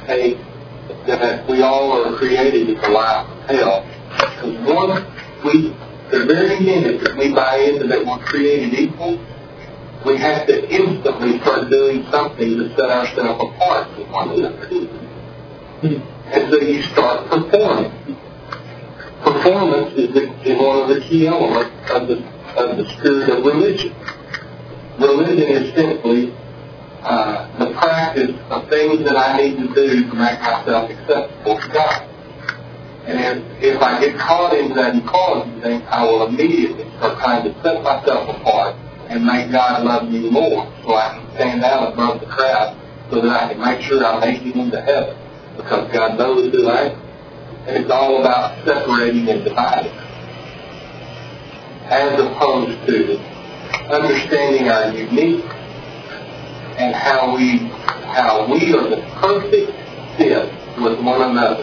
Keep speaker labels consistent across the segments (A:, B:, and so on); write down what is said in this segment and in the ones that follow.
A: anticipate that we all are created in the life of hell. Because once the very minute that we buy into that we're created equal, we have to instantly start doing something to set ourselves apart from one another. And so you start performing. Performance is one of the key elements of the spirit of religion. Religion is simply the practice of things that I need to do to make myself acceptable to God. And if I get caught into that equality thing, I will immediately start trying to set myself apart and make God love me more so I can stand out above the crowd so that I can make sure I make it into heaven because God knows who I am. And it's all about separating and dividing as opposed to understanding our unique and how we are the perfect fit with one another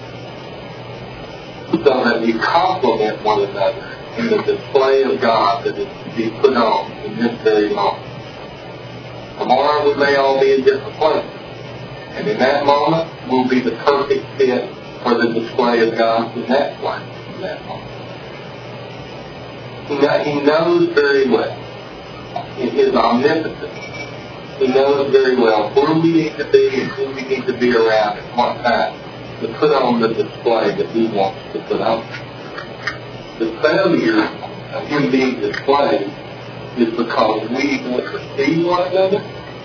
A: so that we complement one another in the display of God that is to be put on in this very moment. Tomorrow we may all be in different places, and in that moment we'll be the perfect fit for the display of God in that place, in that moment. He knows very well, in His omnipotence, He knows very well where we need to be and who we need to be around at what time to put on the display that He wants to put on. The failure of Him being displayed is because we don't receive one another.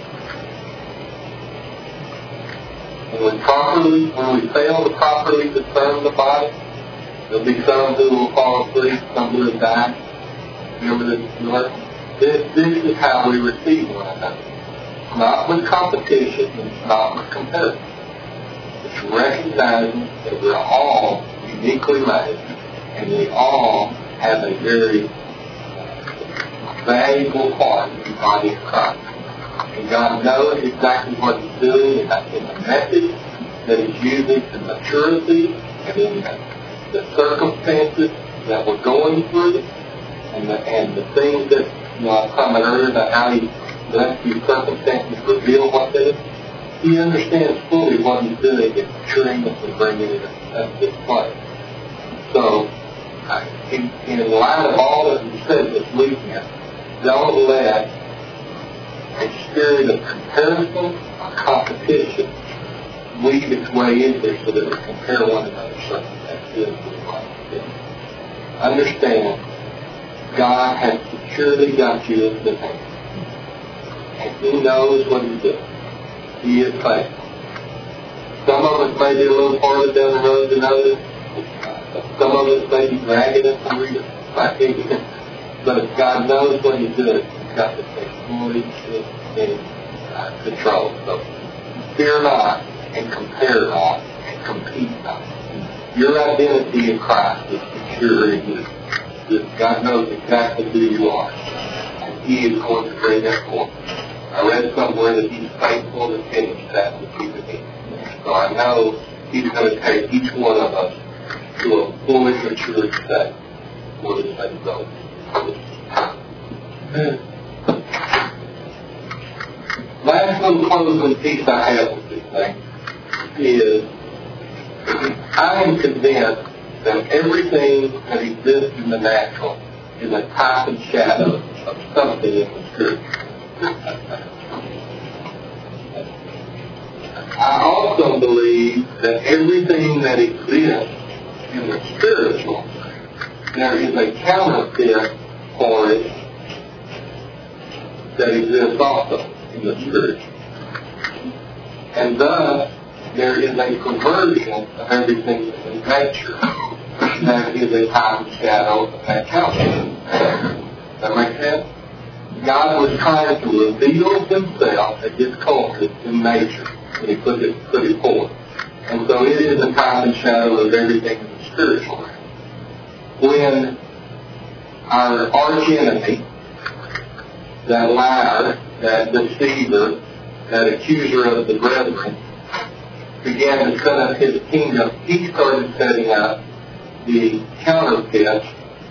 A: And when we fail to properly discern the body, there'll be some who will fall asleep, some who will die. Remember this verse? This is how we receive one another. Not with competition, and not with comparison. It's recognizing that we're all uniquely made, and we all have a very valuable part in the body of Christ. And God knows exactly what He's doing in the message that He's using to maturity and in the circumstances that we're going through and the things that, I was talking earlier about how He lets these circumstances reveal what they are. He understands fully what He's doing in maturing us and bringing it at this place. So, in light of all that He said this weekend, don't let a spirit of comparison or competition weave its way in there so that we compare one another's circumstances. Understand, God has securely got you in His hand. And He knows what He's doing. He is faithful. Some of us may be a little farther down the road than others. Some of us may be dragging us through it. But God knows what He's doing. He's got the thing fully in control. So fear not and compare not and compete not. Your identity in Christ is secure in You. God knows exactly who you are. And He is going to bring that forth. I read somewhere that He's faithful to finish that which He began. So I know He's going to take each one of us to a fully mature state for this thing goes. Last little closing piece I have with this thing is I am convinced that everything that exists in the natural is a type and shadow of something in the spiritual. I also believe that everything that exists in the spiritual, there is a counterfeit for it that exists also in the spiritual. And thus, there is a conversion of everything in nature that is a type and shadow of that counterfeit. Does that make sense? God was trying to reveal Himself at His culture in nature when He put it forth. And so it is a type and shadow of everything in the spiritual. When our arch enemy, that liar, that deceiver, that accuser of the brethren, began to set up his kingdom, he started setting up the counterfeit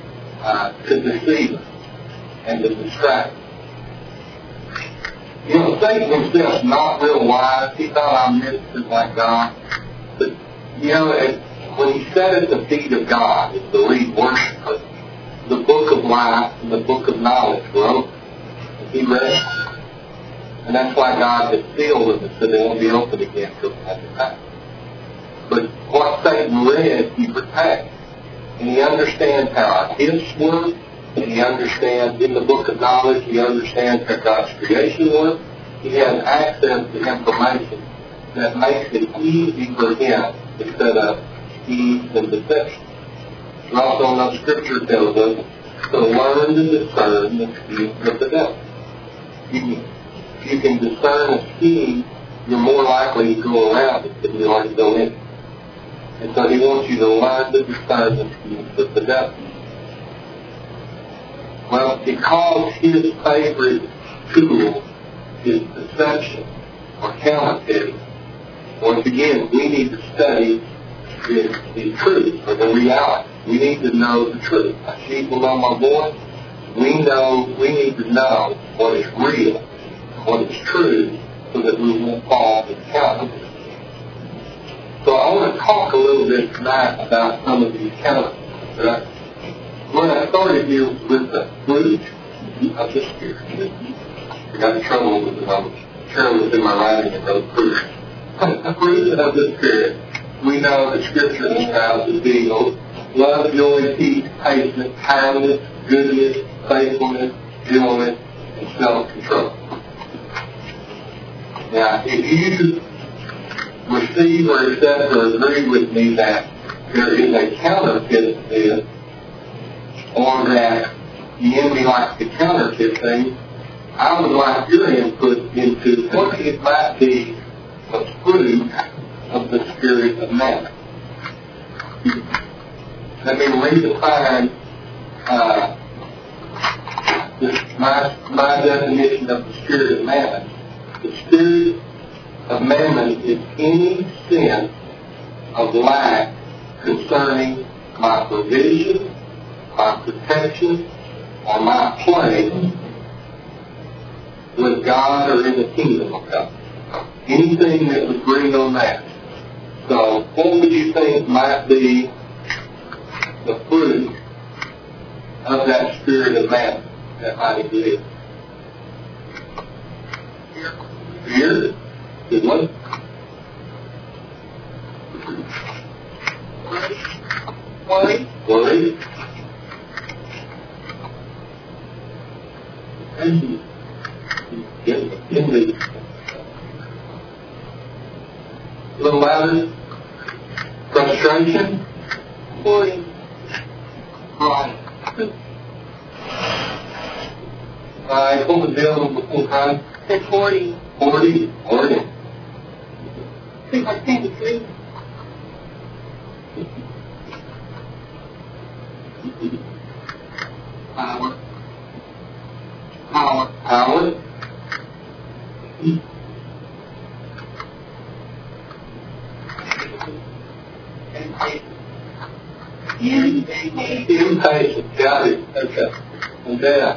A: to deceive us and to distract us. You know, Satan himself not real wise. He thought I'm innocent like God. But, when he sat at the feet of God as the lead worshiper, the book of life and the book of knowledge were open. He read it. And that's why God has sealed them and said they won't be open again until another time. But what Satan read, he protects. And he understands how our gifts work. And he understands in the book of knowledge, he understands how God's creation works. He has access to information that makes it easy for him to set up schemes and deception. We also know Scripture tells us to learn to discern the schemes of the devil. If you can discern a scheme, you're more likely to go around it than you are to go in it. And so he wants you to learn to discern the schemes of the devil. Well, because his favorite tool is deception or counterfeiting, once again, we need to study the truth or the reality. We need to know the truth. My sheep will know my voice. We need to know what is real, what is true, so that we won't fall into counterfeiting. So I want to talk a little bit tonight about some of these counterfeits. Right? When I started here with the fruit of the Spirit, I got in trouble with it. I was careless in my writing and wrote fruit. The fruit of the Spirit, we know the Scripture describes as being love, joy, peace, patience, kindness, goodness, faithfulness, gentleness, and self-control. Now, if you receive or accept or agree with me that there is a counterfeit to this, or that the enemy likes to counterfeit things, I would like your input into what it might be the fruit of the Spirit of Mammon. Let me redefine my definition of the Spirit of Mammon. The Spirit of Mammon is any sense of lack concerning my provision, my protection, or my place with God or in the kingdom of God. Anything that would bring on that. So, what would you think might be the fruit of that Spirit of Mammon that might exist? Fear? Good one. Worry. Envy. A little louder. Frustration. Boring. Right. What was the other one before time?
B: Said 40.
A: 40.
B: 3.73.
A: Power. Impatient. Got it. Okay. And then.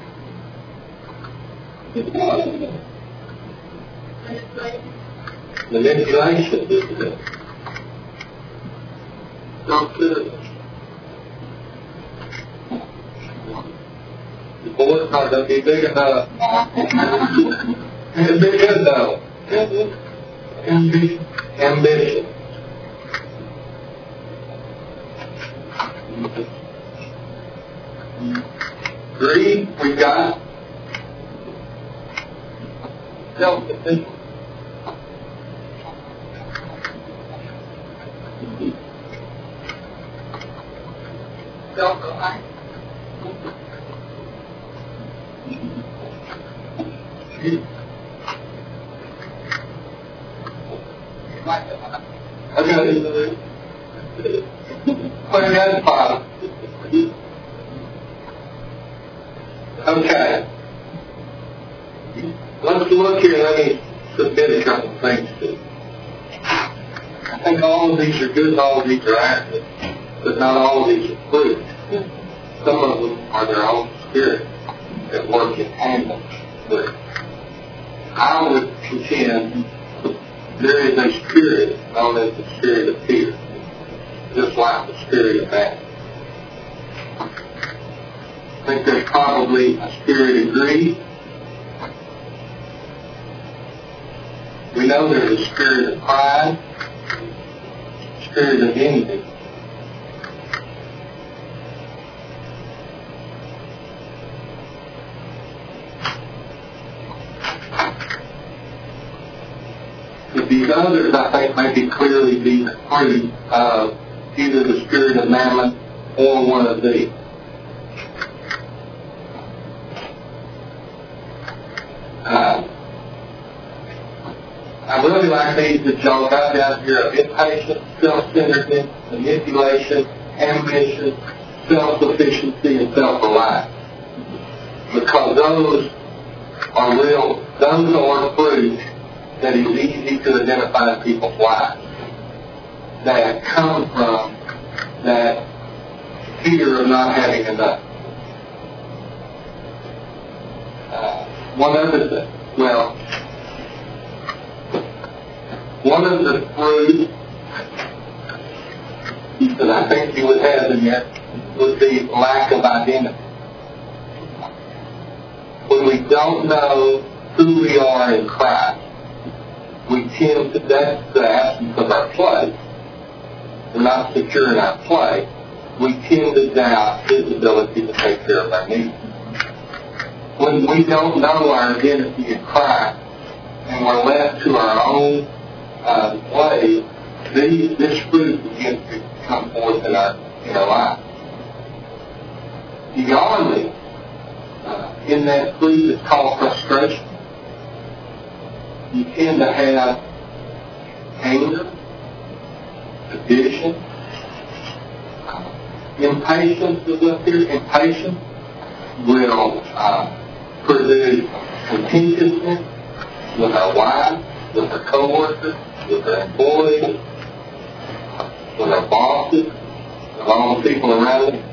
A: Manipulation. Self-criticism. The boy's not going to be big enough. It's big enough. Ambition. Greed, we got. Self-sufficient.
B: Self-reliant.
A: Okay. Let's look here. Let me submit a couple things to you. I think all of these are good and all of these are accurate, but not all of these are fruit. Some of them are their own spirit that work in tandem with it. I would contend there is a spirit known as the spirit of fear, just like the spirit of man. I think there's probably a spirit of greed. We know there's a spirit of pride, spirit of envy. But these others, I think, may be clearly be the fruit of either the spirit of mammon or one of these. I really like these that y'all got down here of impatience, self-centeredness, manipulation, ambition, self-sufficiency, and self-reliance. Because those are fruits that is easy to identify in people's lives that come from that fear of not having enough. One other thing, one of the fruits that I think you would have in that would be lack of identity. When we don't know who we are in Christ, we tend to, that's the absence of our place. We're not secure in our place. We tend to doubt His ability to take care of our needs. When we don't know our identity in Christ and we're left to our own way, this fruit begins to come forth in our life. Beyond in that fruit that's called frustration, you tend to have anger, addiction, impatience is up here. Impatience will produce contentiousness with our wives, with our co-workers, with our employees, with our bosses, with all the people around us.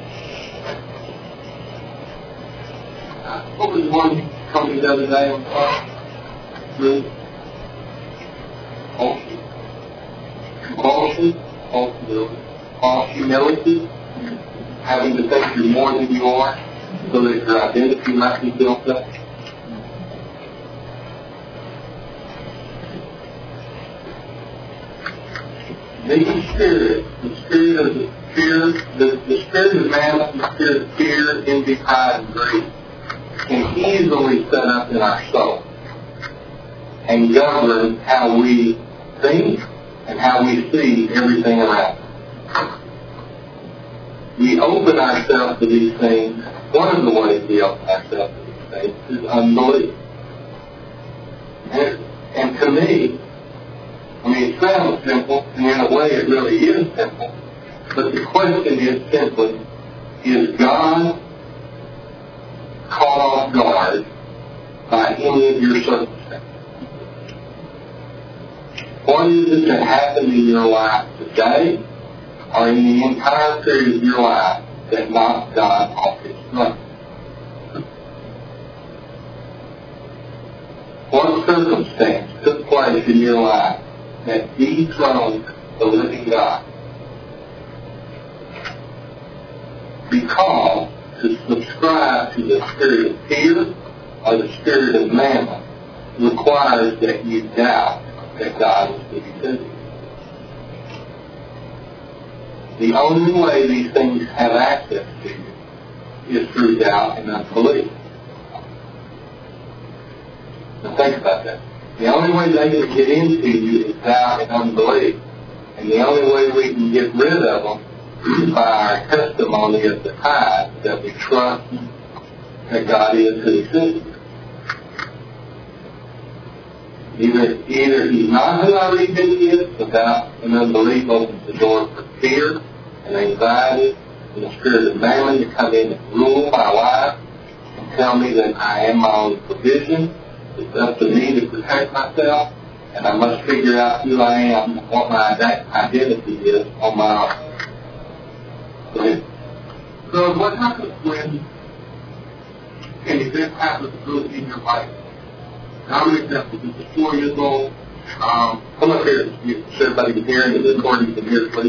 A: What was the one you told me the other day on the phone? Really? Compulsion, false humility, having to think you're more than you are, so that your identity might be built up. These spirits, the spirit of the fear, the spirit of mammon, the spirit of fear, envy, pride, and greed, can easily set up in our soul and govern how we think and how we see everything around us. We open ourselves to these things. One of the ways we open ourselves to these things is unbelief. And to me, it sounds simple, and in a way it really is simple, but the question is simply, is God caught off guard by any of your circumstances? What is it that happened in your life today or in the entire period of your life that knocked God off His throne? What circumstance took place in your life that dethroned the living God? Because to subscribe to the spirit of fear or the spirit of mammon requires that you doubt that God is to be visited. The only way these things have access to you is through doubt and unbelief. Now think about that. The only way they can get into you is doubt and unbelief. And the only way we can get rid of them is by our testimony of the tithe that we trust that God is who He says He is. Either He's not who I read that He is, without an unbelief opens the door for fear and anxiety and the spirit of mammon to come in and rule my life and tell me that I am my own provision. It's up to me to protect myself, and I must figure out who I am and what my identity is on my own. So what happens when an event happens good in your life I'm an example. This is 4 years old. Come up here. So everybody can hear, and the recording can hear, please.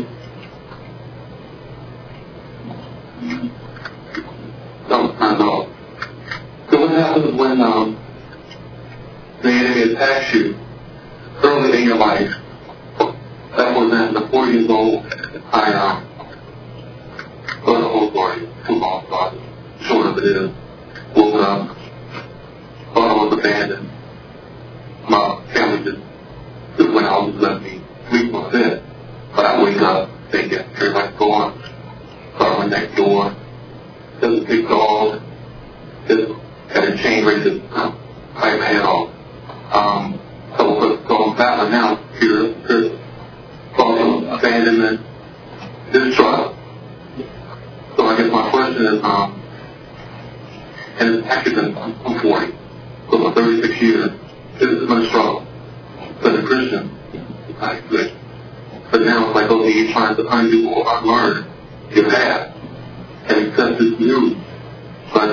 A: Don't turn off. So what happens when the enemy attacks you early in your life? That was at the 4 years old. I wrote the whole story. Too long, so short of it is. Woke up. Thought I was abandoned. My family just went out and let me sleep on the bed. But I wake up thinking, everybody's gone. So I went next door. There's a big dog. Just had a chain ready to bite my head off. So I'm battling now. Fear, abandonment, distrust. So I guess my question is, and it's actually been, I'm 40. So for 36 years, this has been a struggle. But a Christian, I good. But now it's like, okay, you're trying to undo or unlearn your past and accept this new. But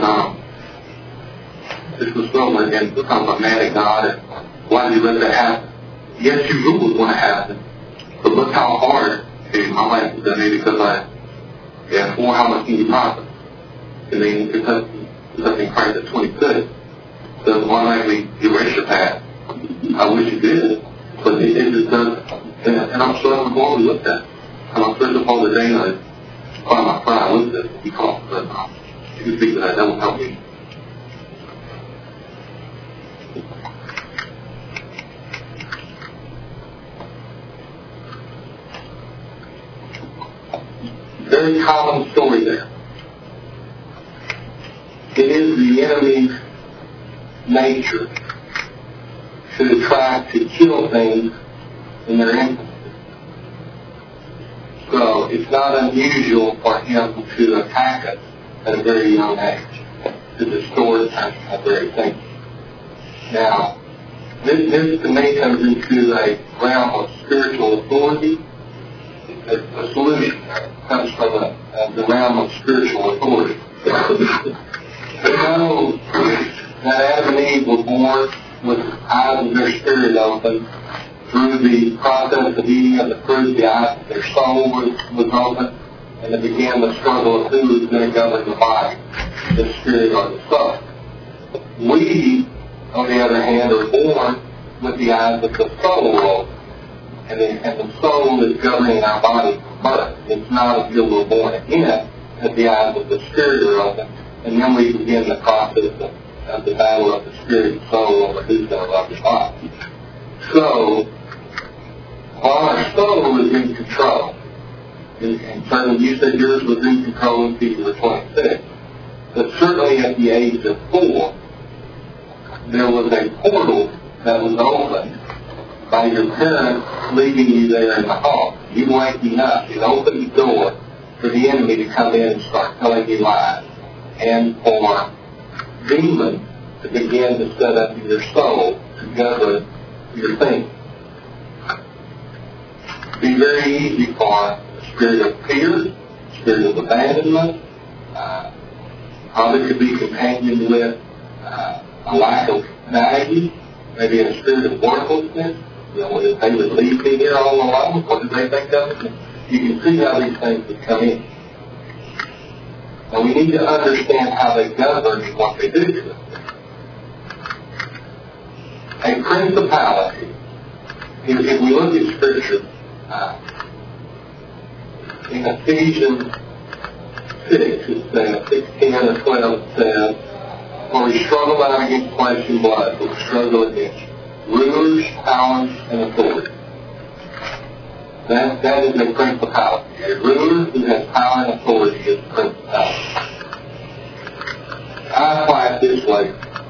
A: this was struggling and become a man of God, and why did you let that happen? Yes, you knew it was going to happen, but look how hard my life was done because I had 4 how much can you profit? And then accepting Christ at 26 doesn't automatically erase your past. I wish it did, but it just doesn't. And I'm struggling with what we looked at. And I'm searching for the Dana is part of my friend I looked at because but if you speak to that will help me. Very common story there. It is the enemy's nature to try to kill things in their infancy. So it's not unusual for him to attack us at a very young age, to distort our very thinking. Now, this to me comes into a realm of spiritual authority. A solution comes from the realm of spiritual authority. We know that Adam and Eve were born with the eyes of their spirit open. Through the process of eating of the fruit, the eyes of their soul was open, and they began the struggle of who was going to govern the body, the spirit or the soul. We, on the other hand, are born with the eyes of the soul open. And the soul is governing our body from birth. It's not until we're born again that the eyes of the spirit are open, and then we begin the process of the battle of the spirit and soul over who's going to love the body. So, while our soul is in control, and certainly you said yours was in control until you were 26, but certainly at the age of 4, there was a portal that was open by your parents leaving you there in the hall. You waking up, it opened the door for the enemy to come in and start telling you lies, and for demons to begin to set up your soul to govern your thinking. It'd be very easy for the spirit of fear, spirit of abandonment, probably could be companioned with a lack of value, maybe a spirit of worthlessness. You know, if they would leave me here all alone, what did they think of it? You can see how these things would come in. And we need to understand how they govern and what they do to us. A principality, if we look at Scripture, in Ephesians 6, it says, 16 and 12 says, for we struggle not against flesh and blood, but we struggle against rulers, powers, and authority. That is a principality. A ruler who has power and authority is a principality. I apply it this way.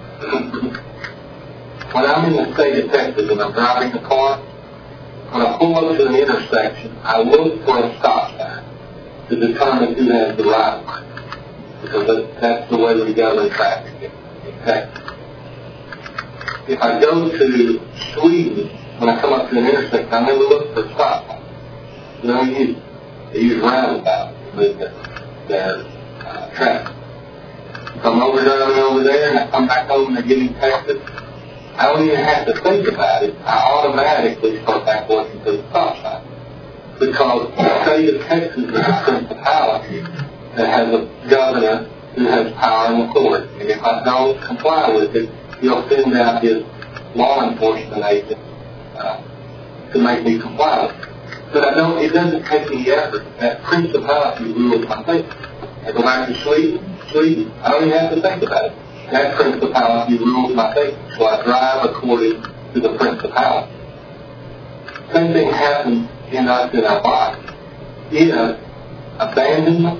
A: When I'm in the state of Texas and I'm driving the car, when I pull up to an intersection, I look for a stop sign to determine who has the right of way. Because that's the way we govern traffic in Texas. If I go to Sweden, when I come up to an intersection, I never look for a stop sign. They use roundabouts to move their traffic. If I'm driving over there and I come back home and I get in Texas, I don't even have to think about it. I automatically start back working to the stop sign. Because the state of Texas is a principality that has a governor who has power and authority. And if I don't comply with it, he'll send out his law enforcement agent to make me comply with it. But it doesn't take any effort. That principality rules my thinking. I go back to Sweden, I don't even have to think about it. That principality rules my thinking. So I drive according to the principality. Same thing happens in us in our body. If abandonment,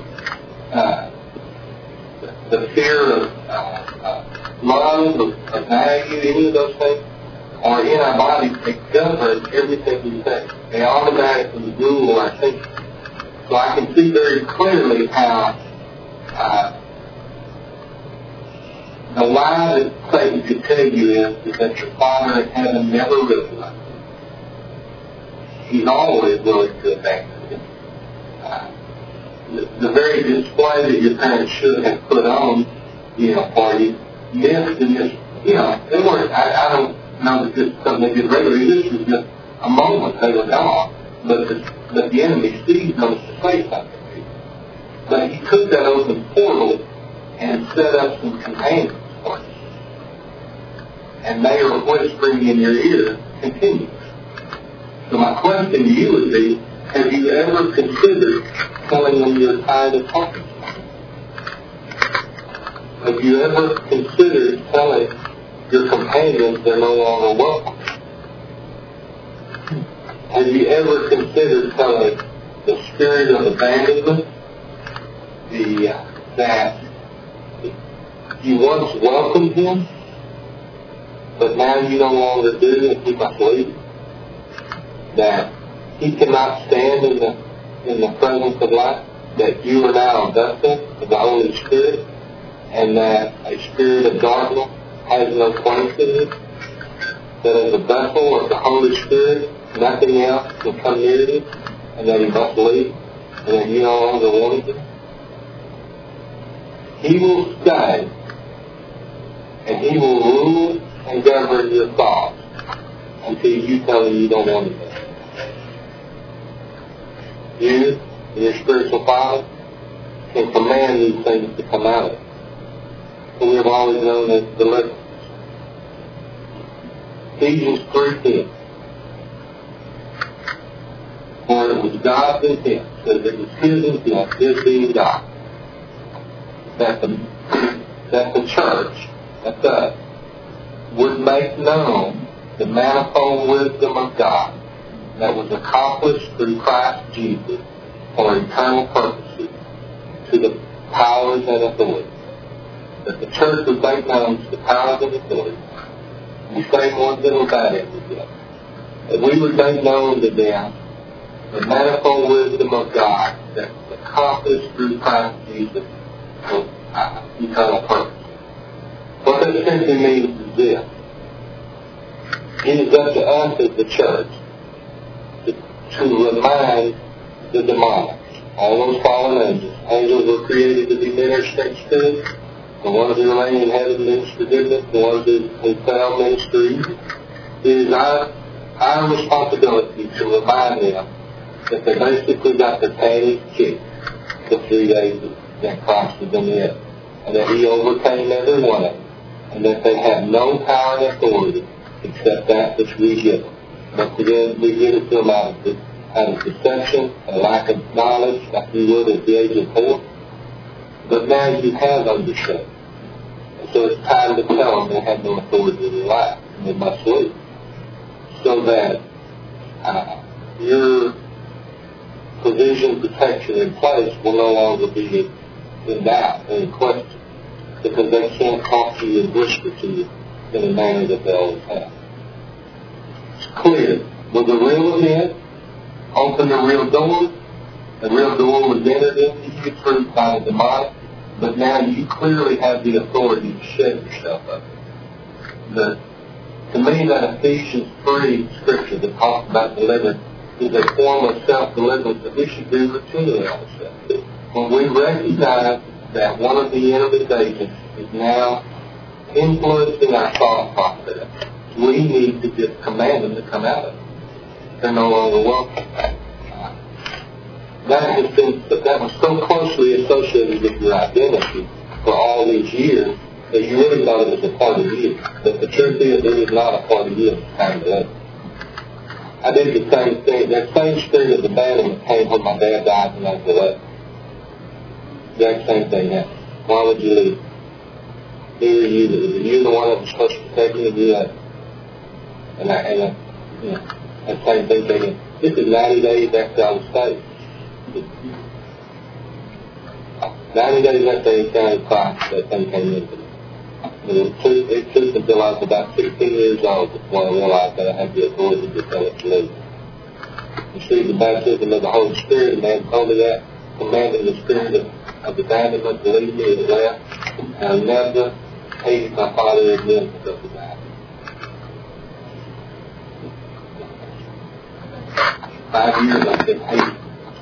A: the fear of love, of value, any of those things are in our bodies. They govern everything we say. They automatically rule our thinking. So I can see very clearly how the lie that Satan could tell you is that your Father in heaven never really loves you. He's always willing to abandon you. The very display that your parents should have put on, for you, missed and just, they weren't, I don't know that this is something they did regularly. This was just a moment they were gone. But the enemy seized those to say something to you. But he took that open portal and set up some companions for you. And they are whispering in your ear continuously. So my question to you would be, have you ever considered telling them you're tired of talking to them? Have you ever considered telling your companions they're no longer welcome? Have you ever considered telling the spirit of abandonment that you once welcomed him, but now you no longer do and he must leave? That he cannot stand in the presence of life, that you are now a vessel of the Holy Spirit, and that a spirit of darkness has no place in it, that as a vessel of the Holy Spirit, nothing else can come near you, and that he must leave, and that you no longer want him. He will stay, and he will rule and govern your thoughts until you tell him you don't want him. You, your spiritual father, can command these things to come out of it. So we have always known as deliverance. Ephesians 3:10. For it was God's intent, so that it was his intent, his being God, that the church, that's us, would make known the manifold wisdom of God that was accomplished through Christ Jesus for eternal purposes to the powers and authorities. That the church would make known to the powers and authorities, the same ones that were bad at it, that we would make known to them the manifold wisdom of God that was accomplished through Christ Jesus for eternal purposes. What that simply means is this. It is up to us as the church to remind the demonic, all those fallen angels. Angels were created to be ministering spirits. The ones who remain in heaven minister goodness. The ones who fell minister evil. It is our responsibility to remind them that they basically got their panties kicked the 3 days that Christ was in the earth, and that he overcame every one of them, and that they have no power and authority except that which we give them. But again, we give it to them out of deception, a lack of knowledge, like you would at the age of 4. But now you have understood. And so it's time to tell them they have no authority in their life, and they must leave. So that your provision, protection in place will no longer be in doubt and in question, because they can't talk to you and whisper to you in a manner that they always have. It's clear. Was the real event open the real door? The real door was entered into you through by the demonic, but now you clearly have the authority to shed yourself of it. To me, that Ephesians 3 scripture that talks about deliverance is a form of self-deliverance that we should do routinely on ourselves. When we recognize that one of the enemy's agents is now influencing our thought process, we need to just command them to come out of it. They're no longer welcome. That was so closely associated with your identity for all these years that you really thought it was a part of you. But the truth is, it is not a part of you at the time of that. I did the same thing. That same spirit of abandonment came when my dad died when I was 11. The exact same thing happened. Why would you leave? Who are you? You're the one that was supposed to protect me and do that. And that same thing came in. This is 90 days after I was saved. 90 days after I encountered Christ, that thing came into me. It took until I was about 16 years old before I realized that I had the authority to tell it to leave. Receive the baptism of the Holy Spirit, and man told me that, commanded the spirit of abandonment to leave me and left, and I never hated my father again because of that. 5 years I've been hating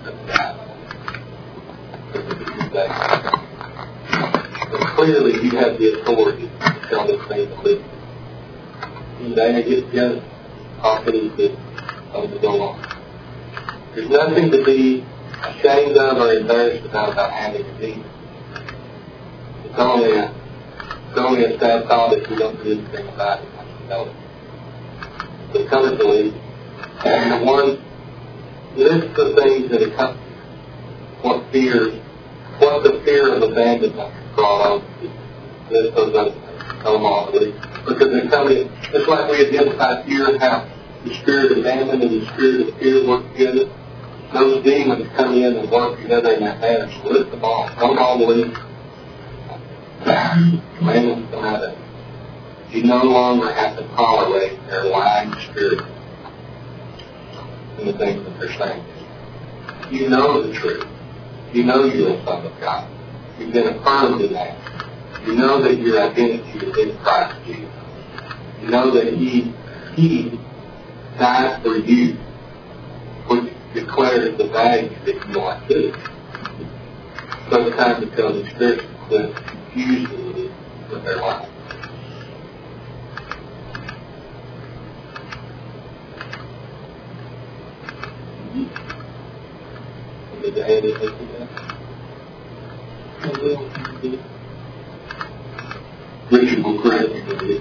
A: that. Clearly, you have the authority to tell this thing to live. And they get together, talk to these people, to go on. There's nothing to be ashamed of or embarrassed about having a demon. It's only a sad thought if you don't do anything about it. You know it. So come and believe. And the one list of things that accompany what the fear of abandonment brought on. List those other things. Come on, believe. Because they come in, just like we identified here, how the spirit of abandonment and the spirit of fear work together. Those demons come in and work together in that manner. So list them all. Come on, believe. Command them to come out of it. You no longer have to tolerate their lying spirit and the things that they're saying. You know the truth. You know you're a son of God. You've been affirmed in that. You know that your identity is in Christ Jesus. You know that He died for you, which declares the value that you want to. So it's time to tell the Spirit that usually with their life. Did you add anything to that? Richard will correct me.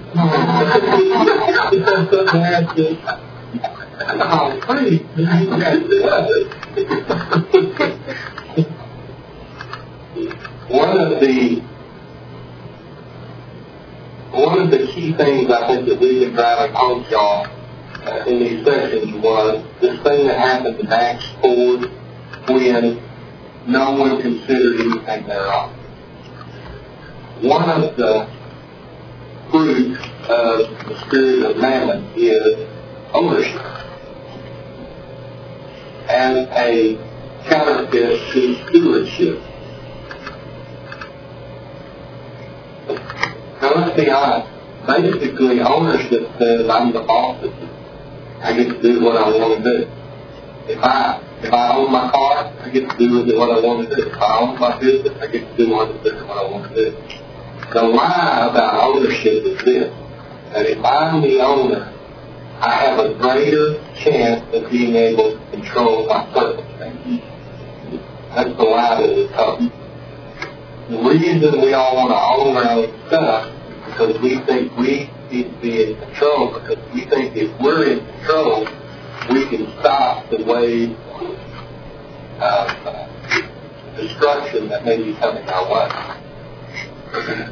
A: Oh, please. One of the key things I think that we've been driving home, y'all, in these sessions was this thing that happened in Acts 4 when no one considered anything thereof. One of the fruits of the spirit of mammon is ownership as a counterfeit to stewardship. Now let's be honest. Basically, ownership says I'm the boss of it. I get to do what I want to do. If I own my car, I get to do what I want to do. If I own my business, I get to do what I want to do. The lie about ownership is this, that if I'm the owner, I have a greater chance of being able to control my circumstances. That's the lie that is told. The reason we all want to own our own stuff is because we think we need to be in control, because we think if we're in control, we can stop the wave of destruction that may be coming our way.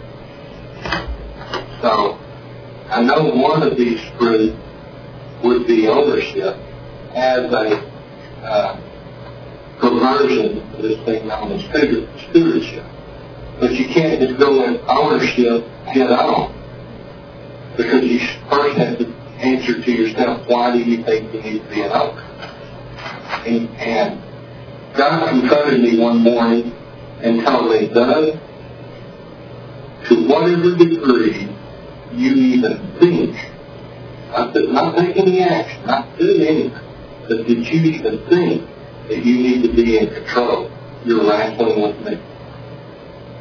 A: So, I know one of these fruits would be ownership as a perversion of this thing known as stewardship. But you can't just go in ownership head on, because you first have to answer to yourself, why do you think you need to be an owner? And God confronted me one morning and told me, Doug, to whatever degree you even think, not take any action, not do anything, but that you even think that you need to be in control, you're wrestling with me.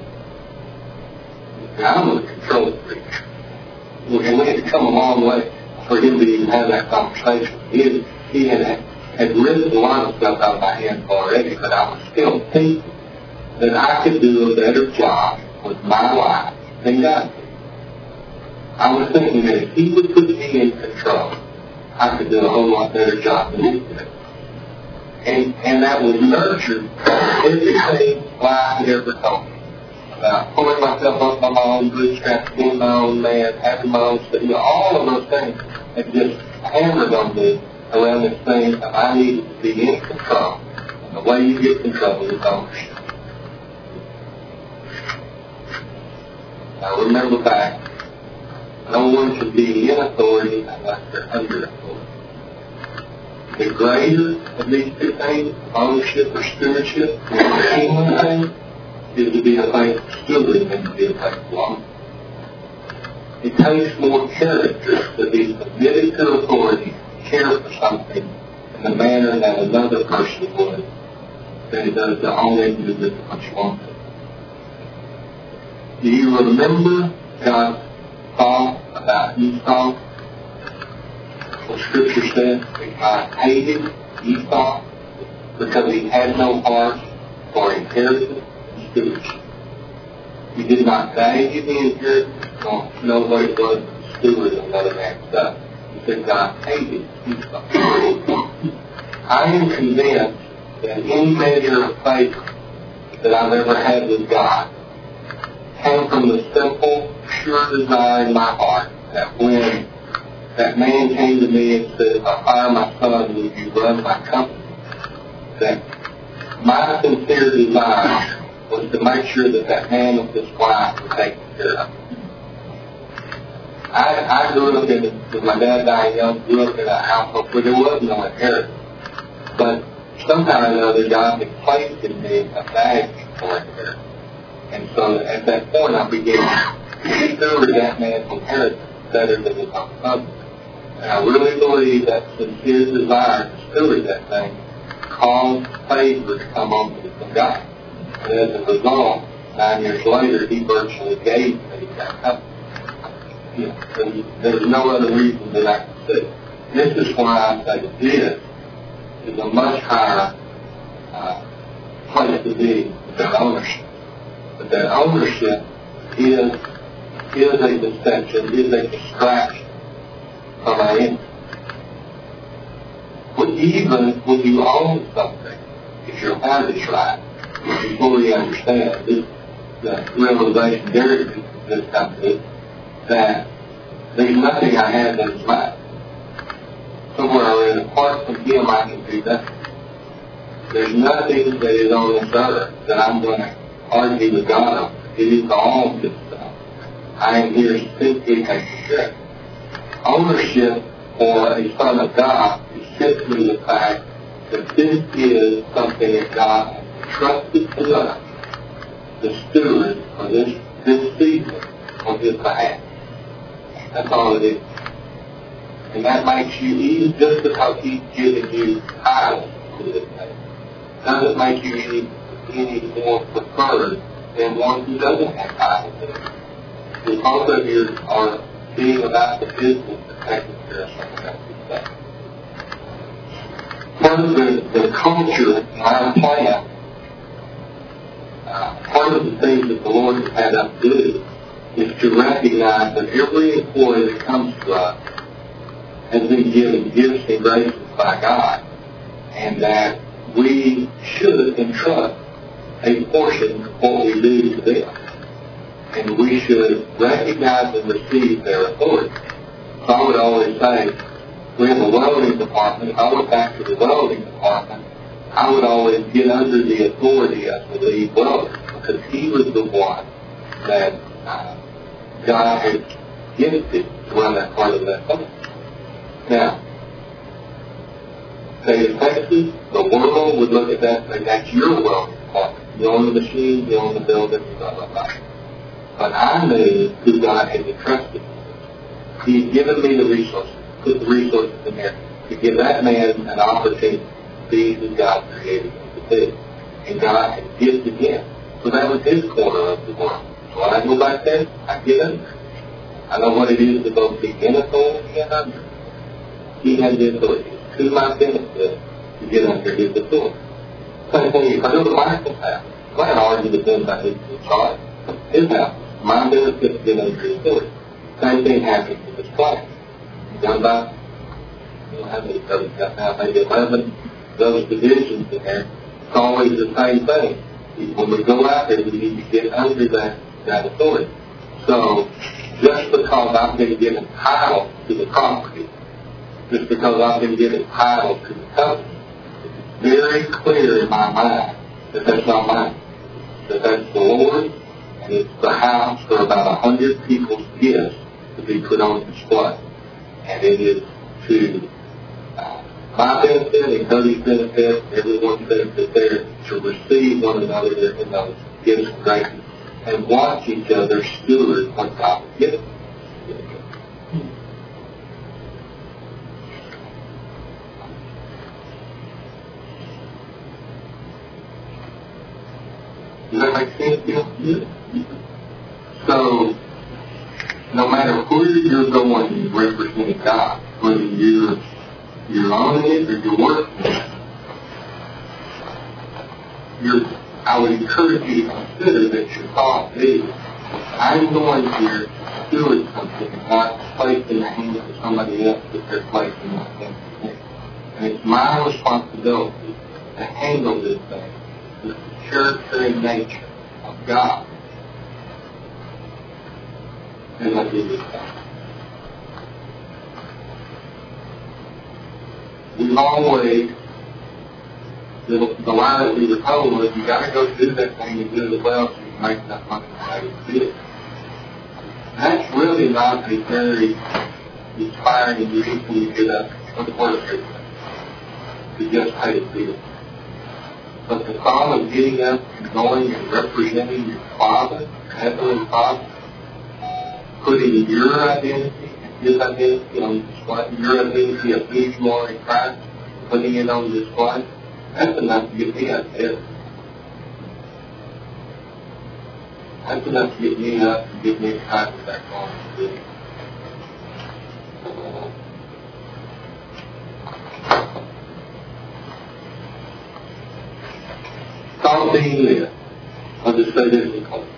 A: I'm a control freak. And we had to come a long way. for him to even have that conversation. He had ripped a lot of stuff out of my hands already, but I was still thinking that I could do a better job with my life than God did. I was thinking that if he would put me in control, I could do a whole lot better job than he did. And that was nurtured by everything life had ever told me. About pulling myself up by my own bootstraps, being my own man, having my own stuff. All of those things have just hammered on me around this thing of I needed to be in control. And the way you get control is ownership. Now remember back, no one can be in authority unless they're under authority. The greater of these two things, ownership or stewardship, the human thing, is to be a faithful steward than to be a faithful owner. It takes more character to be submitted to authority, care for something in the manner that another person would, than it does to own it and do it what you want to. Do you remember God's thought about Esau? What Scripture says that God hated Esau because he had no heart for inheritance and stewardship. He did not value the inheritance, nor know what it was to steward another man's stuff. He said God hated Esau. I am convinced that any measure of faith that I've ever had with God came from the simple, pure desire in my heart that when that man came to me and said, if I fire my son, will you run my company? That my sincere desire was to make sure that that man with his wife was taken care of. I grew up with my dad dying young, grew up in a household where there was no inheritance. But somehow or another, God had placed in me a value for inheritance. And so at that point, I began to steward that man's inheritance better than his own husband. And I really believe that sincere desire to steward that thing caused favor to come on me from God. And as a result, 9 years later, he virtually gave me that company. There's no other reason that I can say. This is why I say this is a much higher place to be than ownership. But that ownership is a deception, is a distraction from our enemy. But even when you own something, if your heart is right, if you fully understand this, the realization there is this company, that there's nothing I have that is mine. Somewhere around, apart from him, I can do nothing. There's nothing that is on this earth that I'm going to argue with God on. It is all this stuff. I am here simply taking care. Ownership for a son of God is simply the fact that this is something that God has entrusted to us, the steward for this season on his behalf. That's all it is. And that makes you, even just because he's given you titles to this thing, doesn't make you any more preferred than one who doesn't have titles to it. Because both of you are being about the business of taking care of someone else's stuff. Part of the culture in our plant, part of the things that the Lord has had us do is to recognize that every employee that comes to us has been given gifts and graces by God, and that we should entrust a portion of what we do to them. And we should recognize and receive their authority. So I would always say, we have a welding department. If I went back to the welding department, I would always get under the authority of the lead welder, because he was the one that God had gifted to run that part of that company. Now, state of Texas, the world would look at that and say, that's your welding department. You own the machine, you own the building, blah, blah, blah. But I knew who God had entrusted me. He had given me the resources, put the resources in there to give that man an opportunity to be who God created him to be. And God had gifted him. So that was his corner of the world. So when I go back there, I get under. I know what it is to both be in authority and under. he had the ability, to my benefit, to get under his authority. Same thing, if I go to Michael's house, I can't argue with him about his child. His house, my benefit to get under his authority. Same thing happens with this class. Done by, you know how many brothers got now, maybe 11 those divisions in there. It's always the same thing. When we go out there, we need to get under that authority. So, just because I've been given title to the property, just because I've been given title to the covenant, it's very clear in my mind that that's not mine. That that's the Lord, and it's the house for about 100 people's gifts to be put on display. And it is to my benefit and Cody's benefit, everyone's benefit there, to receive one another in those gifts and graces and watch each other steward what God has given. Does that make sense? Yeah. So, no matter where you're going, you're representing God, whether you're owning it or you're working it, I would encourage you to consider that your thought is, I'm going here to steward something, not place in the hands of somebody else that they're placing in my hands. And it's my responsibility to handle this thing with the character and nature of God. And let me do that. We've always, the line that we were told was, you got to go do that thing and do it well so you can make enough money to pay the bill. That's really not a very inspiring reason when you get up for the work every day, to just pay the bill. But the thought of getting up and going and representing your Father, your Heavenly Father, putting your identity and His identity on display, your identity of who you are in Christ, putting it on display, that's enough to get me out of bed. That's enough to get me up and get me excited back on the city. Thought being this, I'll just say this in closing.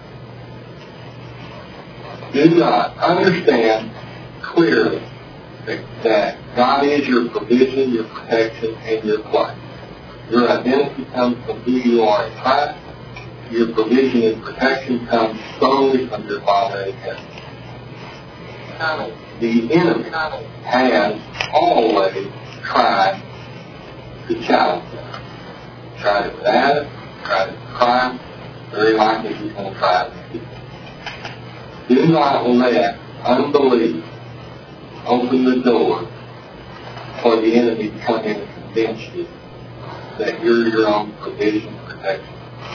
A: Do not understand clearly that God is your provision, your protection, and your life. Your identity comes from who you are in Christ. Your provision and protection comes solely from your Father in heaven. The enemy has always tried to challenge that. Tried it with Adam, tried it with Christ, very likely he's going to try it with you. Do not let unbelief open the door for the enemy to come in and convince you that you're your own provision and protection.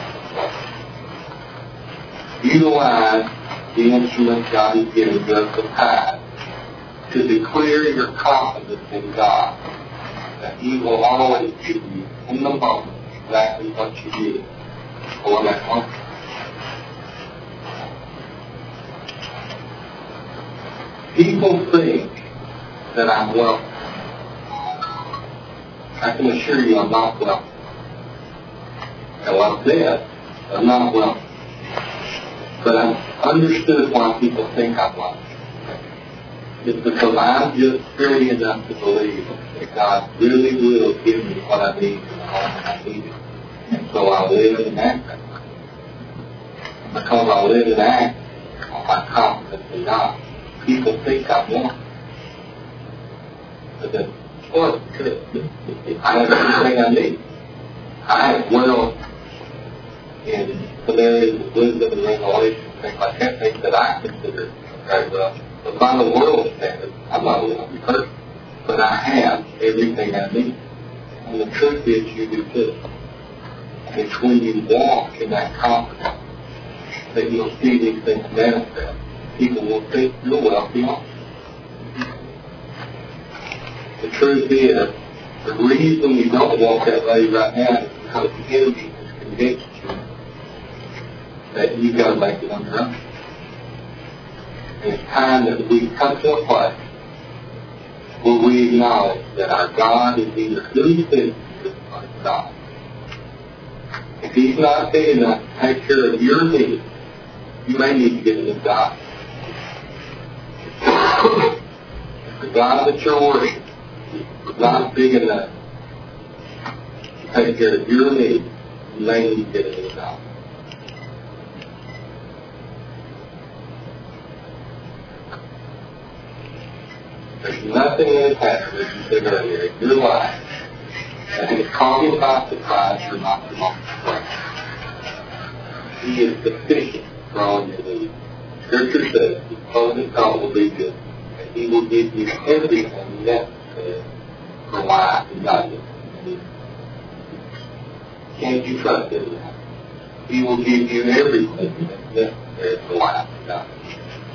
A: Utilize the instrument God has given you as the tithe to declare your confidence in God, that He will always give you in the moment exactly what you need for that moment. People think that I'm wealthy. I can assure you I'm not wealthy. And like that, I'm not wealthy. But I've understood why people think I'm wealthy. It's because I'm just scary enough to believe that God really will give me what I need in the moment I need it. And so I live and act that way. Because I live and act on my confidence in God, people think I'm wealthy. But then, well, I have everything I need. I have wealth in some areas of wisdom and revelation, things like that, things that I consider very well. But by the world's standard, I'm not a wealthy person. But I have everything I need. And the truth is, you do too. And it's when you walk in that confidence that you'll see these things manifest. People will think you're wealthy also. The truth is, the reason you don't walk that way right now is because the enemy has convinced you that you've got to make it on your own. And it's time that we come to a place where we acknowledge that our God is either really fit or not. If He's not fit enough to take care of your needs, you may need to get a new God. If the God that you're worshiping is not big enough to take care of your needs, you may need to get a new God. There's nothing in the past, as you said earlier, in your life that has caught you by surprise or not the most surprise. He is sufficient for all your needs. Scripture says, His clothing God will be good, and He will give you everything necessary for life and godliness. Can't you trust in that? He will give you everything that's necessary for life and godliness.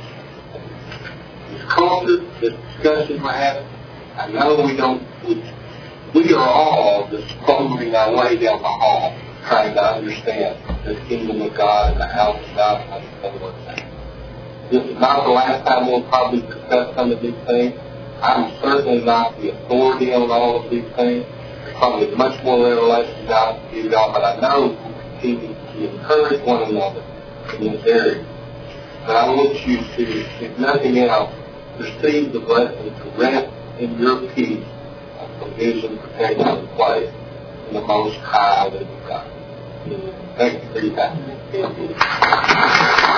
A: This culture, this discussion we're having, I know we are all just fumbling our way down the hall trying to understand the kingdom of God and the house of God and how it's going to work. This is not the last time we'll probably discuss some of these things. I'm certainly not the authority on all of these things. There's probably much more revelation God can give y'all, but I know we'll continue to encourage one another in this area. But I want you to, if nothing else, receive the blessing to rest in your peace of provision, protection, and place in the Most High that you've got. Thank you for your time.